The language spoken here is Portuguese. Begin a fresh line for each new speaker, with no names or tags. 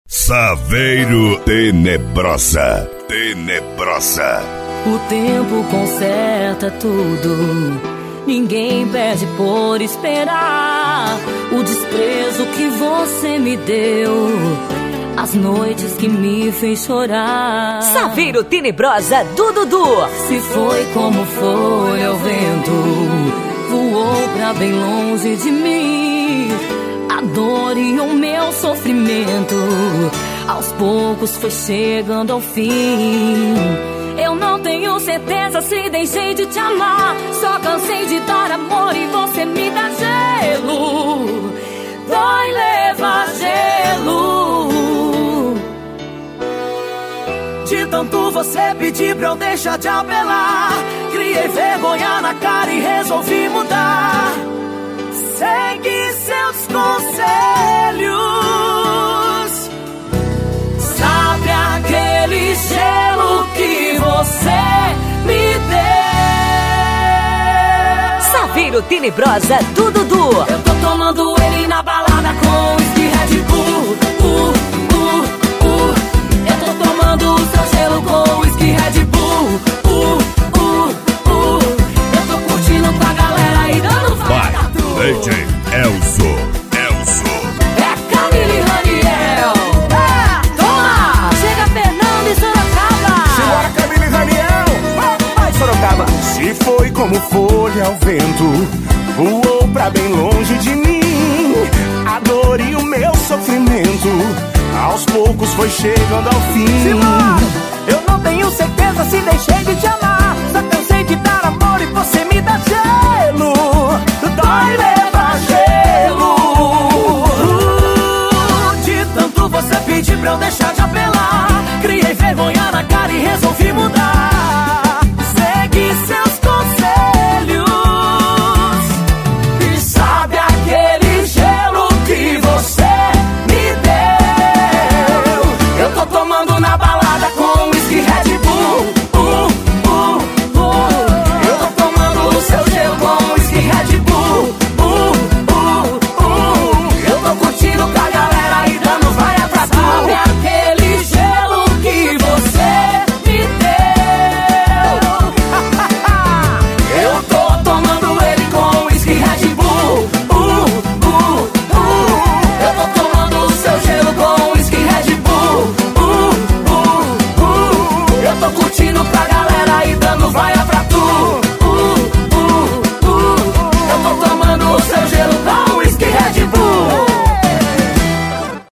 Saveiro Tenebrosa. Tenebrosa.
O tempo conserta tudo. Ninguém perde por esperar. O desprezo que você me deu, as noites que me fez chorar.
Saveiro Tenebrosa do Dudu.
Se foi como foi o vento, voou pra bem longe de mim. A dor e o meu sofrimento aos poucos foi chegando ao fim. Eu não tenho certeza se deixei de te amar. Só cansei de dar amor e você me dá gelo. Dói levar gelo. De tanto você pedir pra eu deixar de apelar, criei vergonha na cara e resolvi mudar. Segue seus conselhos. Sabe aquele gelo que você me deu?
Saveiro Tenebrosa do Dudu.
Eu tô tomando ele na balada com whisky Red Bull. Eu tô tomando o seu gelo com whisky Red Bull. Eu tô curtindo com a galera e dando
Vai, DJ Elzo.
É Camila e Raniel. Toma! Chega Fernando e Sorocaba.
Simbora, Camila e Raniel. Vai, Sorocaba. Se foi como folha ao vento, voou pra bem longe de mim. A dor e o meu sofrimento aos poucos foi chegando ao fim.
Simbora! Eu não tenho certeza se deixei de te amar. Só cansei de dar amor e você me dá gelo. Dói levar gelo.
De tanto você pedir pra eu deixar de apelar, criei vergonha na cara e resolvi mudar.